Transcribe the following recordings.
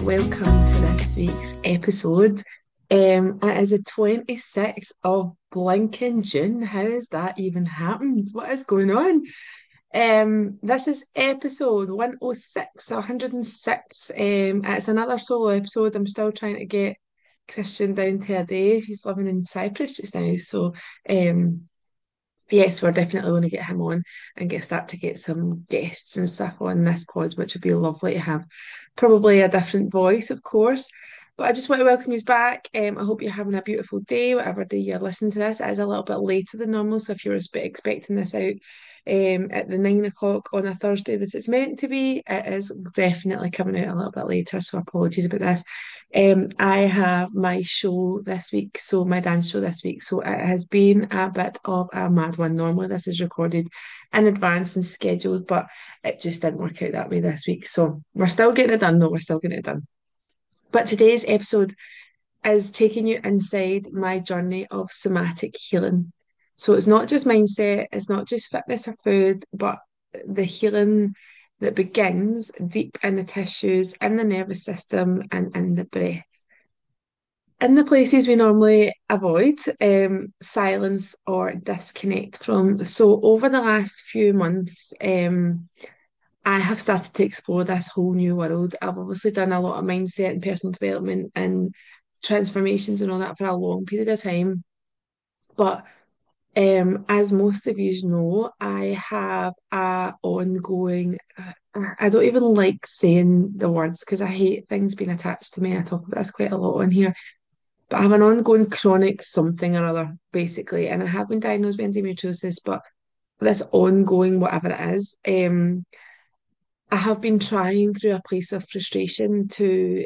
welcome to this week's episode. It is the 26th of blinking June. How has that even happened? What is going on? This is episode 106, 106. It's another solo episode. I'm still trying to get Christian down to a day. He's living in Cyprus just now. So, yes, we're definitely going to get him on and start to get some guests and stuff on this pod, which would be lovely to have. Probably a different voice, of course. But I just want to welcome you back. I hope you're having a beautiful day, whatever day you're listening to this. It is a little bit later than normal, so if you're expecting this out at the 9 o'clock on a Thursday that it's meant to be, it is definitely coming out a little bit later. So apologies about this. I have my show this week, so my dance show this week. So it has been a bit of a mad one. Normally, this is recorded in advance and scheduled, but it just didn't work out that way this week. So we're still getting it done, though. We're still getting it done. But today's episode is taking you inside my journey of somatic healing. So it's not just mindset, it's not just fitness or food, but the healing that begins deep in the tissues, in the nervous system, and in the breath. In the places we normally avoid, silence or disconnect from. So over the last few months, I have started to explore this whole new world. I've obviously done a lot of mindset and personal development and transformations and all that for a long period of time. But as most of you know, I have a ongoing. I don't even like saying the words because I hate things being attached to me. I talk about this quite a lot on here. But I have an ongoing chronic something or other, basically, and I have been diagnosed with endometriosis. But this ongoing whatever it is, I have been trying through a place of frustration to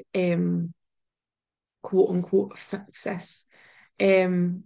quote unquote fix this. Um,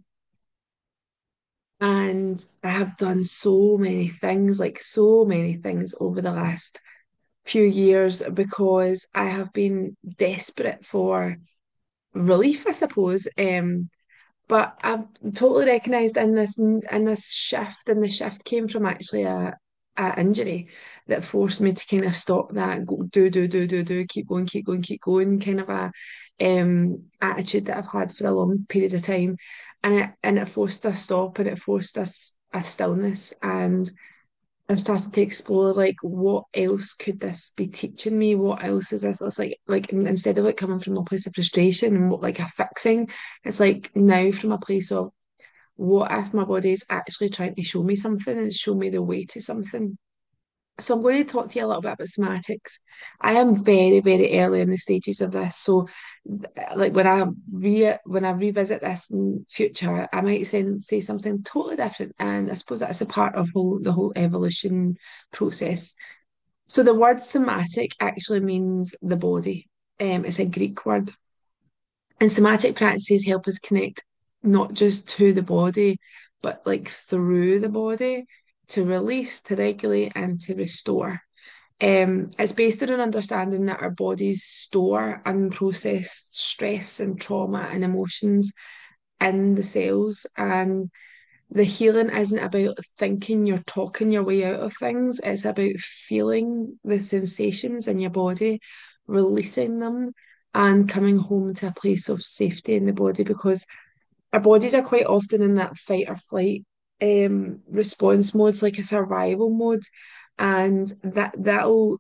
and I have done so many things, like so many things over the last few years because I have been desperate for relief, I suppose. But I've totally recognised in this shift, and the shift came from actually a injury that forced me to kind of stop that do, keep going, keep going, keep going, kind of a attitude that I've had for a long period of time. And it forced a stop, and it forced us a stillness, and I started to explore like what else could this be teaching me? What else is this? It's like instead of it coming from a place of frustration and what like a fixing, it's like now from a place of what if my body is actually trying to show me something and show me the way to something. So I'm going to talk to you a little bit about somatics. I am very, very early in the stages of this. So like when I revisit this in future, I might say something totally different. And I suppose that's a part of the whole evolution process. So the word somatic actually means the body. It's a Greek word. And somatic practices help us connect not just to the body, but like through the body to release, to regulate, and to restore. It's based on an understanding that our bodies store unprocessed stress and trauma and emotions in the cells. And the healing isn't about thinking you're talking your way out of things, it's about feeling the sensations in your body, releasing them, and coming home to a place of safety in the body because our bodies are quite often in that fight or flight response mode, it's like a survival mode, and that'll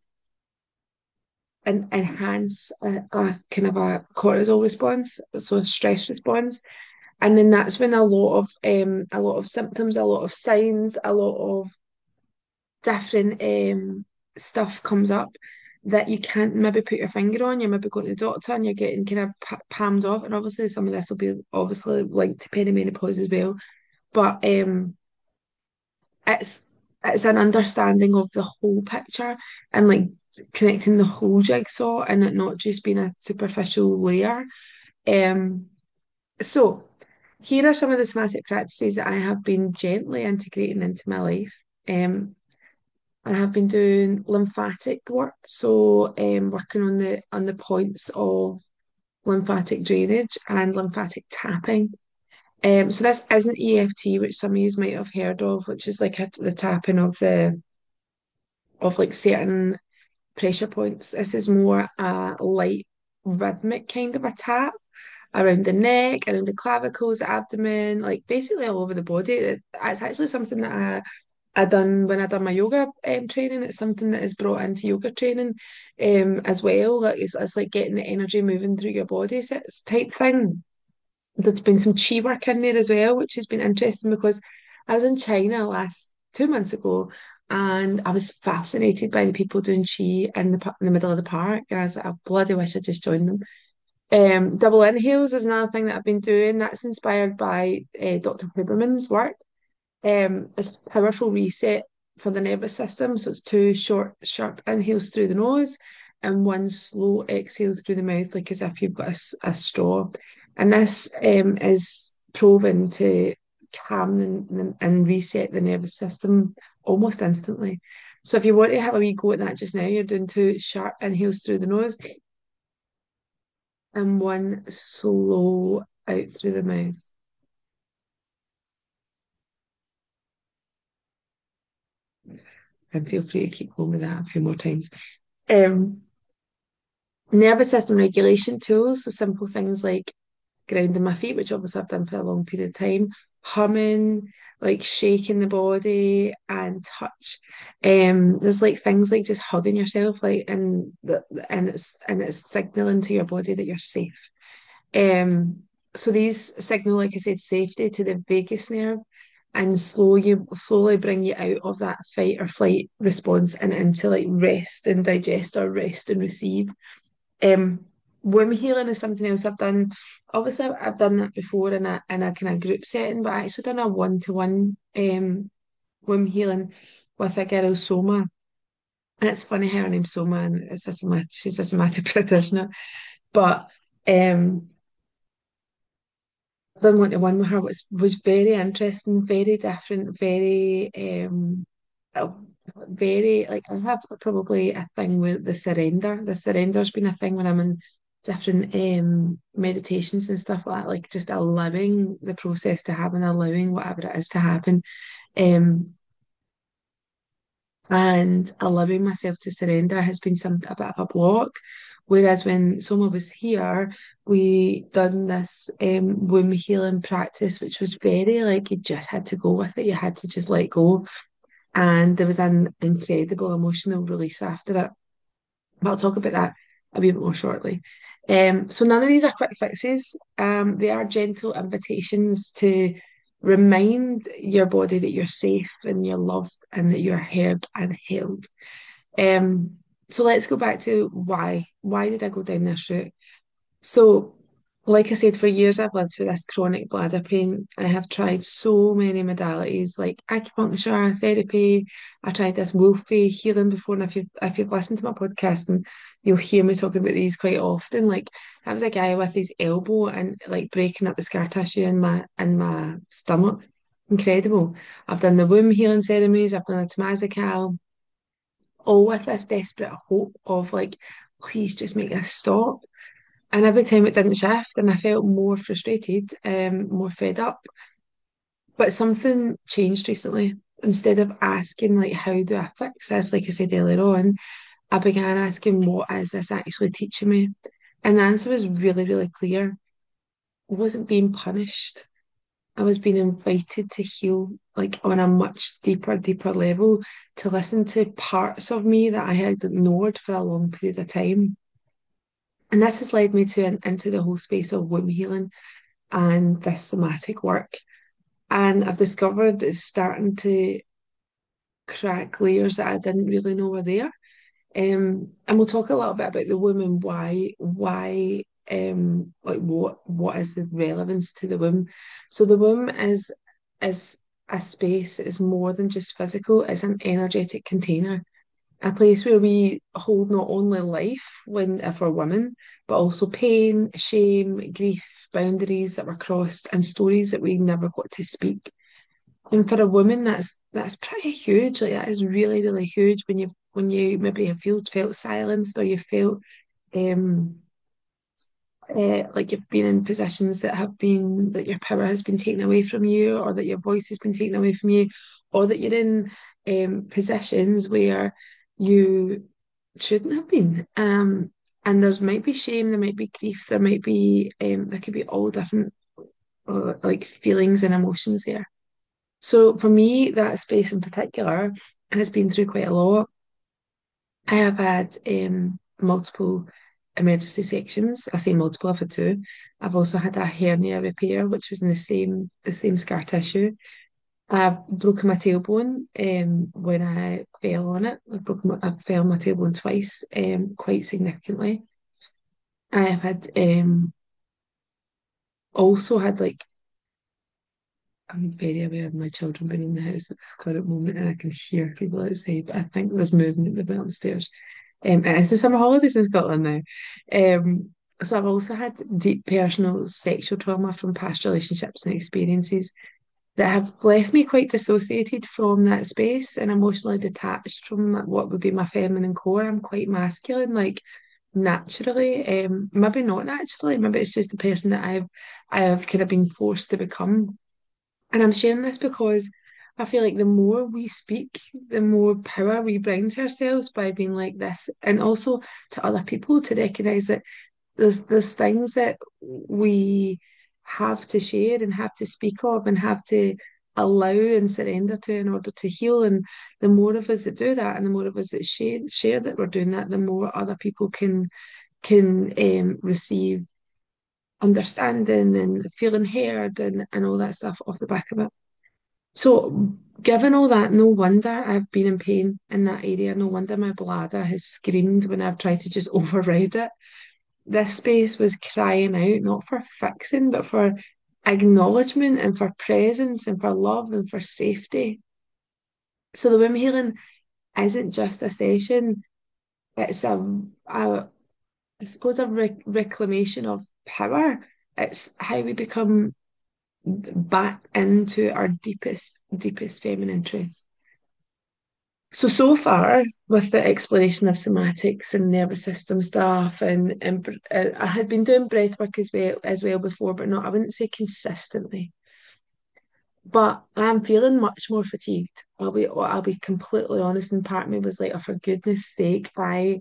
enhance a kind of a cortisol response, so a stress response. And then that's when a lot of symptoms, a lot of signs, a lot of different stuff comes up that you can't maybe put your finger on. You're maybe going to the doctor and you're getting kind of palmed off. And obviously some of this will be obviously linked to perimenopause as well. But it's it's an understanding of the whole picture and like connecting the whole jigsaw and it not just being a superficial layer. Um, so here are some of the somatic practices that I have been gently integrating into my life. Um, I have been doing lymphatic work, so working on the points of lymphatic drainage and lymphatic tapping. So this isn't EFT, which some of you might have heard of, which is like the tapping of like certain pressure points. This is more light rhythmic kind of a tap around the neck, around the clavicles, the abdomen, like basically all over the body. It's actually something that I done when I done my yoga training. It's something that is brought into yoga training as well. Like it's like getting the energy moving through your body type thing. There's been some chi work in there as well, which has been interesting because I was in China last 2 months ago and I was fascinated by the people doing chi in the middle of the park. And I was like, I bloody wish I just joined them. Double inhales is another thing that I've been doing. That's inspired by Dr. Huberman's work. It's a powerful reset for the nervous system. So it's two short, sharp inhales through the nose and one slow exhale through the mouth, like as if you've got a straw. And this is proven to calm and reset the nervous system almost instantly. So if you want to have a wee go at that just now, you're doing two sharp inhales through the nose and one slow out through the mouth. And feel free to keep going with that a few more times. Um, Nervous system regulation tools, so simple things like grounding my feet, which obviously I've done for a long period of time, humming, like shaking the body and touch. There's like things like just hugging yourself, like and it's signaling to your body that you're safe. So these signal, like I said, safety to the vagus nerve and slowly bring you out of that fight or flight response and into like rest and digest or rest and receive. Um, Womb healing is something else I've done. Obviously, I've done that before in a kind of group setting, but I actually done a one-to-one womb healing with a girl, Soma. And it's funny how her name's Soma and she's a somatic practitioner. But done one-to-one with her was very interesting, very different, uh, very like I have probably a thing with the surrender. The surrender's been a thing when I'm in different meditations and stuff like just allowing the process to happen, allowing whatever it is to happen. Um and allowing myself to surrender has been a bit of a block. Whereas when Soma was here, we done this womb healing practice, which was very like you just had to go with it. You had to just let go. And there was an incredible emotional release after it. But I'll talk about that a wee bit more shortly. So none of these are quick fixes. They are gentle invitations to remind your body that you're safe and you're loved and that you're heard and held. Um, so let's go back to why. Why did I go down this route? So, like I said, for years I've lived with this chronic bladder pain. I have tried so many modalities like acupuncture, therapy. I tried this Wolfie healing before, and if you've listened to my podcast, and you'll hear me talking about these quite often. Like that was a guy with his elbow and like breaking up the scar tissue in my stomach. Incredible. I've done the womb healing ceremonies. I've done a Temazcal, all with this desperate hope of like, please just make this stop. And every time it didn't shift, and I felt more frustrated, more fed up. But something changed recently. Instead of asking, like, how do I fix this? Like I said earlier on, I began asking, what is this actually teaching me? And the answer was really, really clear. I wasn't being punished. I was being invited to heal, like on a much deeper, deeper level, to listen to parts of me that I had ignored for a long period of time. And this has led me into the whole space of womb healing and this somatic work. And I've discovered it's starting to crack layers that I didn't really know were there. And we'll talk a little bit about the womb and like what is the relevance to the womb. So the womb is a space that is more than just physical, it's an energetic container, a place where we hold not only life when if we're women, but also pain, shame, grief, boundaries that were crossed, and stories that we never got to speak. And for a woman, that's pretty huge. Like that is really, really huge when you maybe have felt silenced or you felt um like you've been in positions that your power has been taken away from you, or that your voice has been taken away from you, or that you're in positions where you shouldn't have been. And there's might be shame, there might be grief, there might be there could be all different like feelings and emotions there. So for me, that space in particular has been through quite a lot. I have had multiple emergency sections. I say multiple, I've had two. I've also had a hernia repair, which was in the same scar tissue. I've broken my tailbone when I fell on it. I fell on my tailbone twice, quite significantly. I have had also had like I'm very aware of my children being in the house at this current moment, and I can hear people outside. But I think there's movement at the downstairs. It's the summer holidays in Scotland now. So I've also had deep personal sexual trauma from past relationships and experiences that have left me quite dissociated from that space and emotionally detached from what would be my feminine core. I'm quite masculine, like naturally. Maybe not naturally, maybe it's just the person that I have kind of been forced to become. And I'm sharing this because I feel like the more we speak, the more power we bring to ourselves by being like this, and also to other people to recognize that there's things that we have to share and have to speak of and have to allow and surrender to in order to heal. And the more of us that do that, and the more of us that share that we're doing that, the more other people can receive understanding and feeling heard and all that stuff off the back of it. So, given all that, no wonder I've been in pain in that area. No wonder my bladder has screamed when I've tried to just override it. This space was crying out, not for fixing, but for acknowledgement and for presence and for love and for safety. So, the womb healing isn't just a session, it's a I suppose, a reclamation of power. It's how we become back into our deepest feminine truth. So far, with the exploration of somatics and nervous system stuff, and I had been doing breath work as well before, but not, I wouldn't say consistently. But I'm feeling much more fatigued. I'll be completely honest, and part of me was like, oh, for goodness sake, I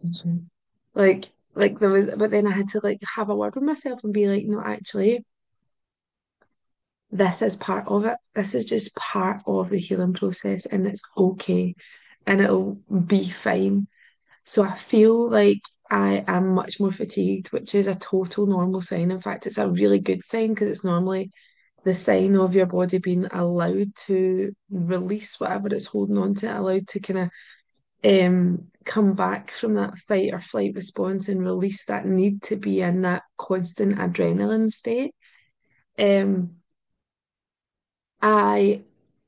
like there was, but then I had to like have a word with myself and be like, no, actually, this is part of it. This is just part of the healing process, and it's okay, and it'll be fine. So I feel like I am much more fatigued, which is a total normal sign. In fact, it's a really good sign because it's normally the sign of your body being allowed to release whatever it's holding on to, allowed to kind of come back from that fight or flight response and release that need to be in that constant adrenaline state. Um, I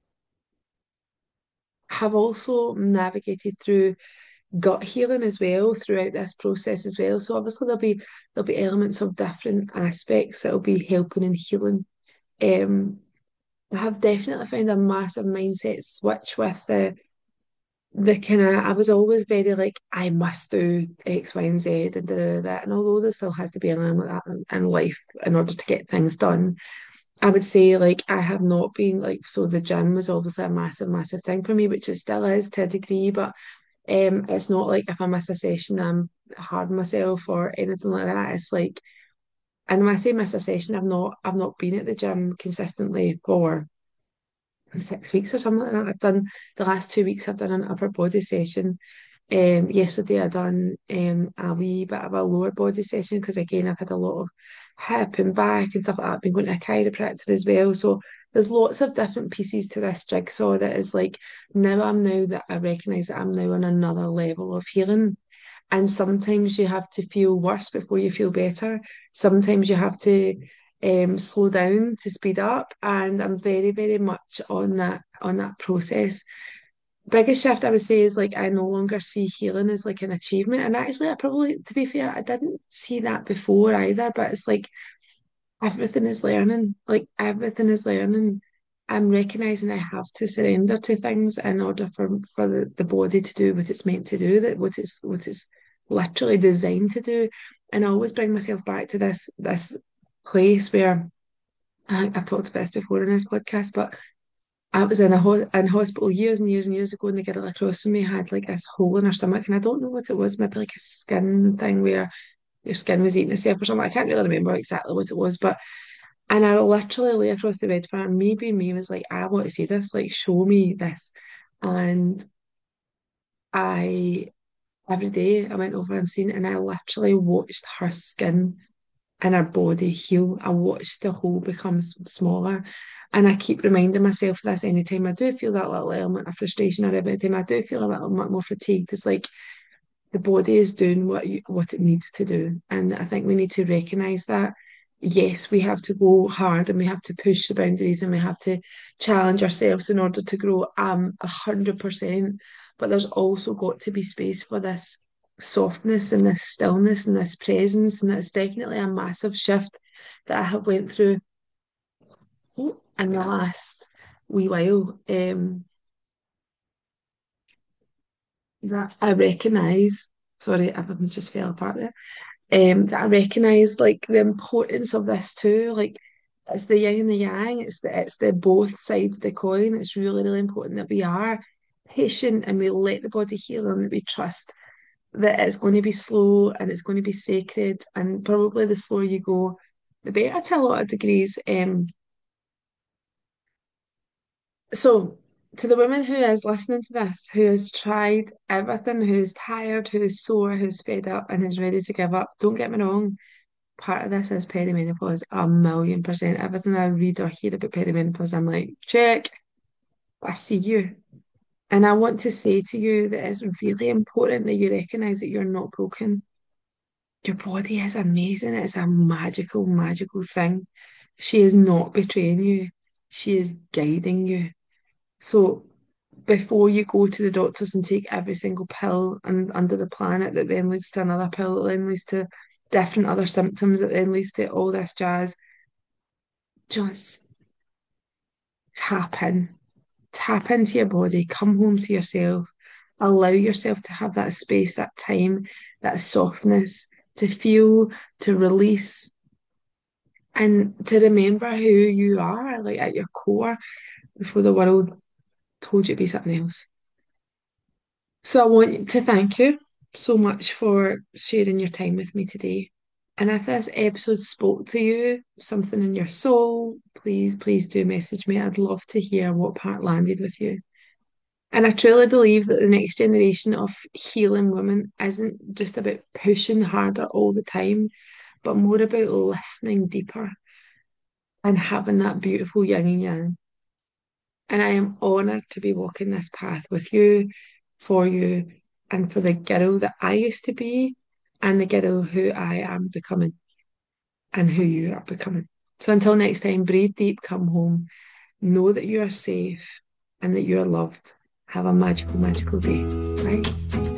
have also navigated through gut healing as well throughout this process as well. So obviously there'll be elements of different aspects that'll be helping and healing. Um, I have definitely found a massive mindset switch with the kind of I was always very like I must do X, Y, and Z and da, da, da, da. And although there still has to be an element of that in life in order to get things done, I would say like I have not been like so the gym was obviously a massive thing for me, which it still is to a degree, but it's not like if I miss a session I'm hard on myself or anything like that. It's like and when I say miss a session, I've not been at the gym consistently for 6 weeks or something like that. I've done the last 2 weeks. I've done an upper body session. Yesterday I done a wee bit of a lower body session because again I've had a lot of hip and back and stuff like that. I've been going to a chiropractor as well. So there's lots of different pieces to this jigsaw that is like now that I recognise that I'm now on another level of healing. And sometimes you have to feel worse before you feel better. Sometimes you have to slow down to speed up. And I'm very much on that process. Biggest shift I would say is like I no longer see healing as like an achievement. And actually I probably, to be fair, I didn't see that before either, but it's like everything is learning. Like everything is learning. I'm recognizing I have to surrender to things in order for the body to do what it's meant to do, that what it's literally designed to do. And I always bring myself back to this place where I've talked about this before in this podcast, but I was in hospital years and years and years ago, and the girl across from me had like this hole in her stomach, and I don't know what it was, maybe like a skin thing where your skin was eating itself or something. I can't really remember exactly what it was, but and I literally lay across the bed for her, and maybe me was like, I want to see this, like show me this. And I every day I went over and seen it, and I literally watched her skin and her body heal. I watched the hole become smaller. And I keep reminding myself of this anytime I do feel that little element of frustration, or every time I do feel a little bit more fatigued. It's like the body is doing what it needs to do. And I think we need to recognize that. Yes, we have to go hard and we have to push the boundaries and we have to challenge ourselves in order to grow 100%. But there's also got to be space for this softness and this stillness and this presence. And that's definitely a massive shift that I have went through in the last wee while. That I recognise, sorry, everything's just fell apart there. That I recognise like the importance of this too. Like it's the yin and the yang. It's the both sides of the coin. It's really, really important that we are patient and we let the body heal and that we trust that it's going to be slow and it's going to be sacred. And probably the slower you go, the better to a lot of degrees. So, to the woman who is listening to this, who has tried everything, who's tired, who's sore, who's fed up, and is ready to give up, don't get me wrong. Part of this is perimenopause, 1,000,000%. Everything I read or hear about perimenopause, I'm like, check, I see you. And I want to say to you that it's really important that you recognize that you're not broken. Your body is amazing. It's a magical, magical thing. She is not betraying you. She is guiding you. So before you go to the doctors and take every single pill and under the planet that then leads to another pill that then leads to different other symptoms that then leads to all this jazz, just tap in. Tap into your body, come home to yourself, allow yourself to have that space, that time, that softness, to feel, to release, and to remember who you are, like at your core, before the world told you to be something else. So I want to thank you so much for sharing your time with me today. And if this episode spoke to you, something in your soul, please, please do message me. I'd love to hear what part landed with you. And I truly believe that the next generation of healing women isn't just about pushing harder all the time, but more about listening deeper and having that beautiful yin and yang. And I am honoured to be walking this path with you, for you, and for the girl that I used to be, and the girl who I am becoming, and who you are becoming. So until next time, breathe deep, come home, know that you are safe and that you are loved. Have a magical, magical day. Bye.